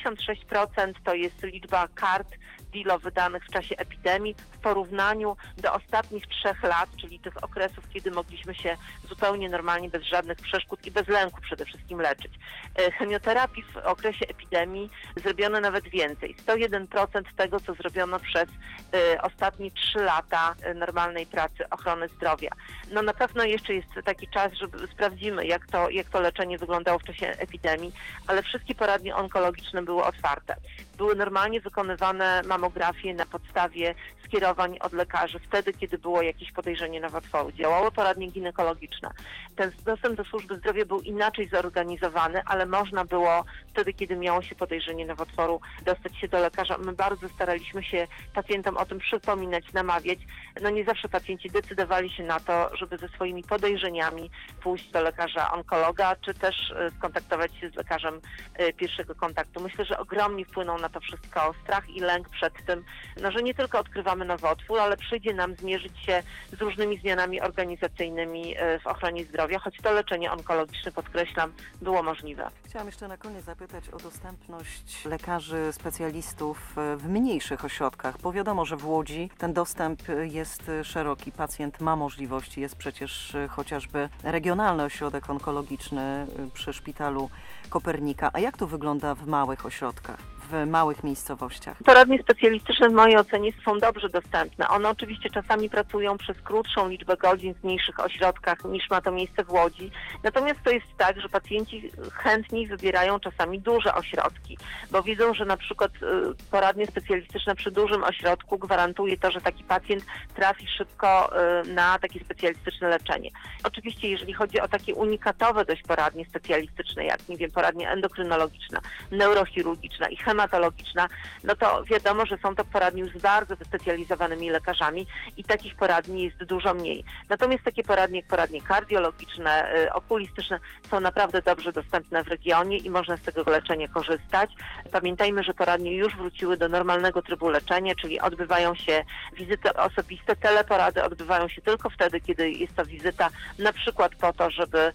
96% to jest liczba kart DILO wydanych w czasie epidemii w porównaniu do ostatnich 3 lat, czyli tych okresów, kiedy mogliśmy się zupełnie normalnie, bez żadnych przeszkód i bez lęku przede wszystkim leczyć. Chemioterapii w okresie epidemii zrobiono nawet więcej. 101% tego, co zrobiono przez ostatnie 3 lata normalnej pracy ochrony zdrowia. No na pewno jeszcze jest taki czas, żeby sprawdzimy, jak to leczenie wyglądało w czasie epidemii, ale wszystkie poradnie onkologiczne były otwarte. Były normalnie wykonywane mamografie na podstawie skierowań od lekarzy wtedy, kiedy było jakieś podejrzenie nowotworu. Działały poradnie ginekologiczne. Ten dostęp do służby zdrowia był inaczej zorganizowany, ale można było wtedy, kiedy miało się podejrzenie nowotworu, dostać się do lekarza. My bardzo staraliśmy się pacjentom o tym przypominać, namawiać. No nie zawsze pacjenci decydowali się na to, żeby ze swoimi podejrzeniami pójść do lekarza onkologa, czy też skontaktować się z lekarzem pierwszego kontaktu. Myślę, że ogromnie wpłynął na to wszystko strach i lęk przed tym, no, że nie tylko odkrywamy nowotwór, ale przyjdzie nam zmierzyć się z różnymi zmianami organizacyjnymi w ochronie zdrowia, choć to leczenie onkologiczne, podkreślam, było możliwe. Chciałam jeszcze na koniec zapytać o dostępność lekarzy, specjalistów w mniejszych ośrodkach, bo wiadomo, że w Łodzi ten dostęp jest szeroki. Pacjent ma możliwości, jest przecież chociażby regionalny ośrodek onkologiczny przy szpitalu Kopernika. A jak to wygląda w małych ośrodkach, w małych miejscowościach? Poradnie specjalistyczne w mojej ocenie są dobrze dostępne. One oczywiście czasami pracują przez krótszą liczbę godzin w mniejszych ośrodkach niż ma to miejsce w Łodzi. Natomiast to jest tak, że pacjenci chętniej wybierają czasami duże ośrodki, bo widzą, że na przykład poradnie specjalistyczne przy dużym ośrodku gwarantuje to, że taki pacjent trafi szybko na takie specjalistyczne leczenie. Oczywiście jeżeli chodzi o takie unikatowe dość poradnie specjalistyczne, jak nie wiem, poradnia endokrynologiczna, neurochirurgiczna i hematologiczna, no to wiadomo, że są to poradnie już z bardzo wyspecjalizowanymi lekarzami i takich poradni jest dużo mniej. Natomiast takie poradnie jak poradnie kardiologiczne, okulistyczne są naprawdę dobrze dostępne w regionie i można z tego leczenia korzystać. Pamiętajmy, że poradnie już wróciły do normalnego trybu leczenia, czyli odbywają się wizyty osobiste, teleporady odbywają się tylko wtedy, kiedy jest to wizyta na przykład po to,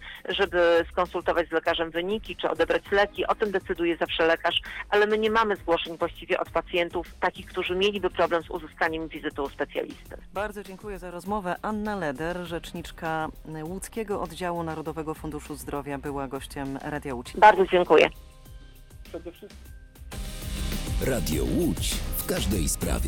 żeby skonsultować z lekarzem wyniki czy odebrać leki. O tym decyduje zawsze lekarz, ale my nie mamy zgłoszeń właściwie od pacjentów takich, którzy mieliby problem z uzyskaniem wizyty u specjalisty. Bardzo dziękuję za rozmowę. Anna Leder, rzeczniczka Łódzkiego Oddziału Narodowego Funduszu Zdrowia, była gościem Radia Łódź. Bardzo dziękuję. Radio Łódź w każdej sprawie.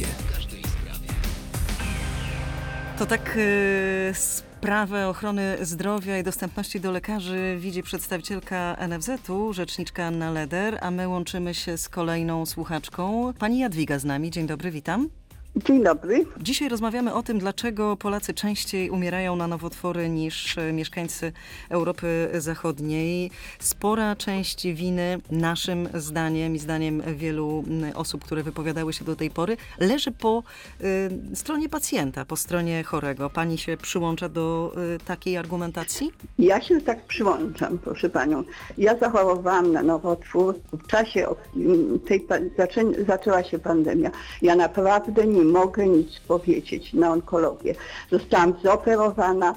To tak sprawę ochrony zdrowia i dostępności do lekarzy widzi przedstawicielka NFZ-u, rzeczniczka Anna Leder, a my łączymy się z kolejną słuchaczką. Pani Jadwiga z nami. Dzień dobry, witam. Dzień dobry. Dzisiaj rozmawiamy o tym, dlaczego Polacy częściej umierają na nowotwory niż mieszkańcy Europy Zachodniej. Spora część winy, naszym zdaniem i zdaniem wielu osób, które wypowiadały się do tej pory, leży po stronie pacjenta, po stronie chorego. Pani się przyłącza do takiej argumentacji? Ja się tak przyłączam, proszę panią. Ja zachorowałam na nowotwór w czasie zaczęła się pandemia. Ja naprawdę nie mogę nic powiedzieć na onkologię. Zostałam zoperowana,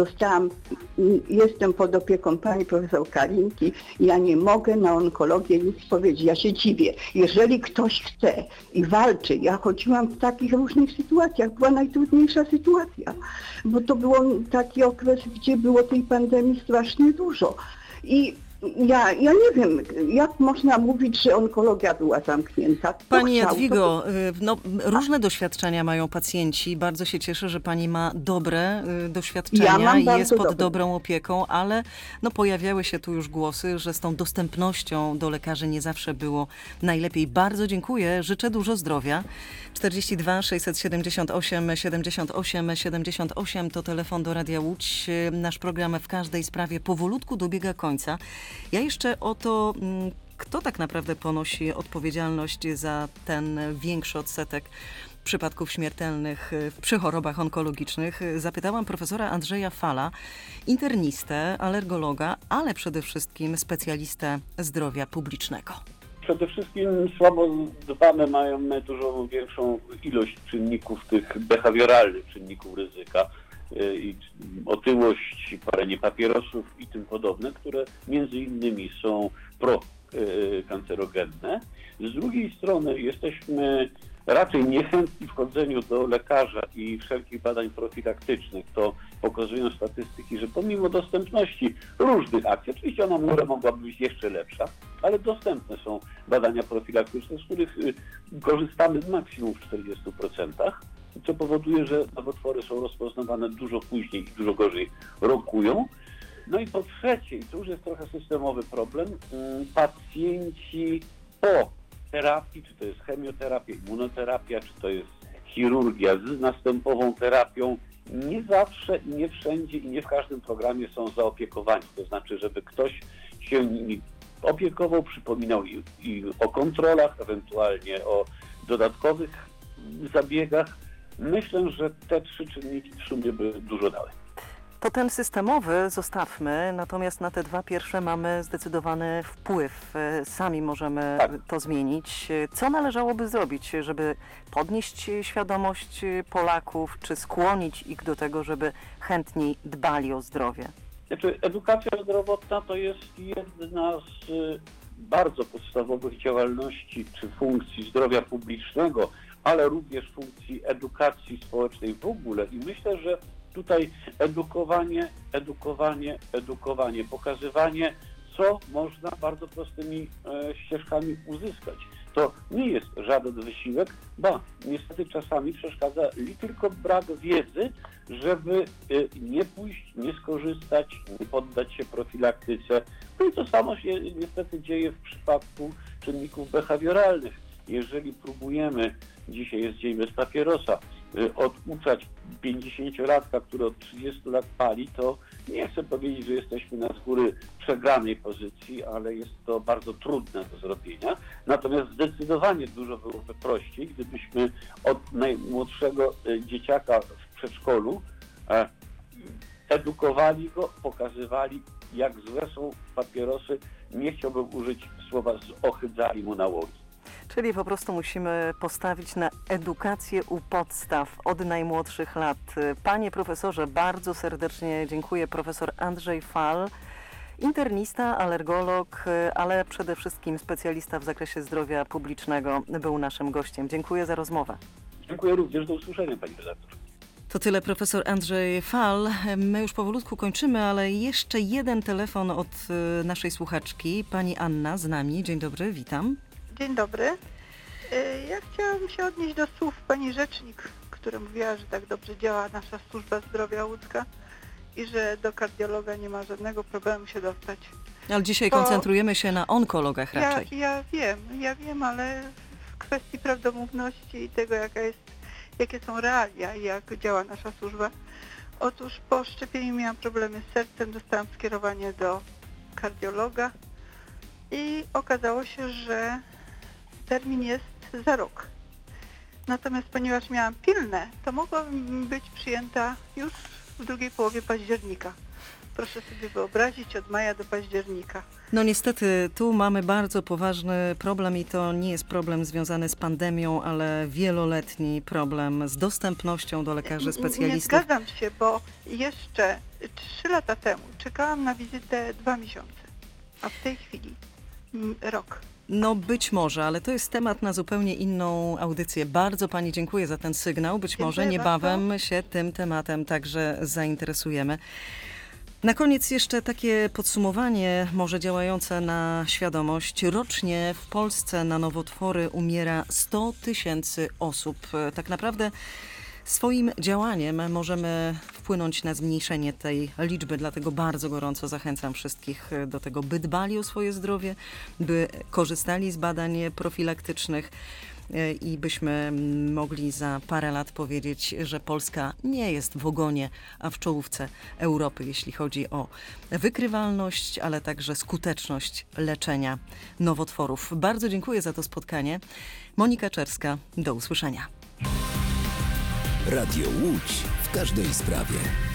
jestem pod opieką pani profesor Karinki. Ja nie mogę na onkologię nic powiedzieć. Ja się dziwię. Jeżeli ktoś chce i walczy, ja chodziłam w takich różnych sytuacjach, była najtrudniejsza sytuacja, bo to był taki okres, gdzie było tej pandemii strasznie dużo. I ja nie wiem, jak można mówić, że onkologia była zamknięta. Pani Jadwigo, różne doświadczenia mają pacjenci. Bardzo się cieszę, że pani ma dobre doświadczenia i jest pod dobrą opieką, ale pojawiały się tu już głosy, że z tą dostępnością do lekarzy nie zawsze było najlepiej. Bardzo dziękuję, życzę dużo zdrowia. 42 678 78 78 to telefon do Radia Łódź. Nasz program w każdej sprawie powolutku dobiega końca. Ja jeszcze o to, kto tak naprawdę ponosi odpowiedzialność za ten większy odsetek przypadków śmiertelnych przy chorobach onkologicznych, zapytałam profesora Andrzeja Fala, internistę, alergologa, ale przede wszystkim specjalistę zdrowia publicznego. Przede wszystkim słabo dbane mamy dużo większą ilość czynników, tych behawioralnych czynników ryzyka, i otyłość, palenie papierosów i tym podobne, które między innymi są kancerogenne. Z drugiej strony jesteśmy raczej niechętni wchodzeniu do lekarza i wszelkich badań profilaktycznych. To pokazują statystyki, że pomimo dostępności różnych akcji, oczywiście ona może mogłaby być jeszcze lepsza, ale dostępne są badania profilaktyczne, z których korzystamy maksimum w 40%, co powoduje, że nowotwory są rozpoznawane dużo później i dużo gorzej rokują. No i po trzecie, i to już jest trochę systemowy problem, pacjenci po terapii, czy to jest chemioterapia, immunoterapia, czy to jest chirurgia z następową terapią, nie zawsze i nie wszędzie i nie w każdym programie są zaopiekowani. To znaczy, żeby ktoś się nimi opiekował, przypominał i o kontrolach, ewentualnie o dodatkowych zabiegach. Myślę, że te 3 czynniki w sumie by dużo dały. To ten systemowy zostawmy, natomiast na te 2 pierwsze mamy zdecydowany wpływ. Sami możemy to zmienić. Co należałoby zrobić, żeby podnieść świadomość Polaków, czy skłonić ich do tego, żeby chętniej dbali o zdrowie? Znaczy, edukacja zdrowotna to jest jedna z bardzo podstawowych działalności czy funkcji zdrowia publicznego, ale również funkcji edukacji społecznej w ogóle i myślę, że tutaj edukowanie, pokazywanie, co można bardzo prostymi ścieżkami uzyskać. To nie jest żaden wysiłek, ba, niestety czasami przeszkadza tylko brak wiedzy, żeby nie pójść, nie skorzystać, nie poddać się profilaktyce. No i to samo się niestety dzieje w przypadku czynników behawioralnych. Jeżeli próbujemy, dzisiaj jest dzień bez papierosa, oduczać 50-latka, który od 30 lat pali, to nie chcę powiedzieć, że jesteśmy na z góry przegranej pozycji, ale jest to bardzo trudne do zrobienia. Natomiast zdecydowanie dużo byłoby prościej, gdybyśmy od najmłodszego dzieciaka w przedszkolu edukowali go, pokazywali, jak złe są papierosy. Nie chciałbym użyć słowa zohydzali mu nałogi. Czyli po prostu musimy postawić na edukację u podstaw od najmłodszych lat. Panie profesorze, bardzo serdecznie dziękuję. Profesor Andrzej Fal, internista, alergolog, ale przede wszystkim specjalista w zakresie zdrowia publicznego, był naszym gościem. Dziękuję za rozmowę. Dziękuję również. Do usłyszenia, pani redaktor. To tyle profesor Andrzej Fal. My już powolutku kończymy, ale jeszcze jeden telefon od naszej słuchaczki. Pani Anna z nami. Dzień dobry, witam. Dzień dobry. Ja chciałam się odnieść do słów pani rzecznik, która mówiła, że tak dobrze działa nasza służba zdrowia łódzka i że do kardiologa nie ma żadnego problemu się dostać. Ale dzisiaj koncentrujemy się na onkologach raczej. Ja wiem, ale w kwestii prawdomówności i tego, jakie są realia i jak działa nasza służba. Otóż po szczepieniu miałam problemy z sercem, dostałam skierowanie do kardiologa i okazało się, że termin jest za rok. Natomiast ponieważ miałam pilne, to mogłabym być przyjęta już w drugiej połowie października. Proszę sobie wyobrazić, od maja do października. No niestety, tu mamy bardzo poważny problem i to nie jest problem związany z pandemią, ale wieloletni problem z dostępnością do lekarzy specjalistów. Nie zgadzam się, bo jeszcze 3 lata temu czekałam na wizytę 2 miesiące, a w tej chwili rok. No być może, ale to jest temat na zupełnie inną audycję. Bardzo pani dziękuję za ten sygnał. Być może niebawem się tym tematem także zainteresujemy. Na koniec jeszcze takie podsumowanie, może działające na świadomość. Rocznie w Polsce na nowotwory umiera 100 000 osób. Tak naprawdę swoim działaniem możemy wpłynąć na zmniejszenie tej liczby, dlatego bardzo gorąco zachęcam wszystkich do tego, by dbali o swoje zdrowie, by korzystali z badań profilaktycznych i byśmy mogli za parę lat powiedzieć, że Polska nie jest w ogonie, a w czołówce Europy, jeśli chodzi o wykrywalność, ale także skuteczność leczenia nowotworów. Bardzo dziękuję za to spotkanie. Monika Czerska, do usłyszenia. Radio Łódź w każdej sprawie.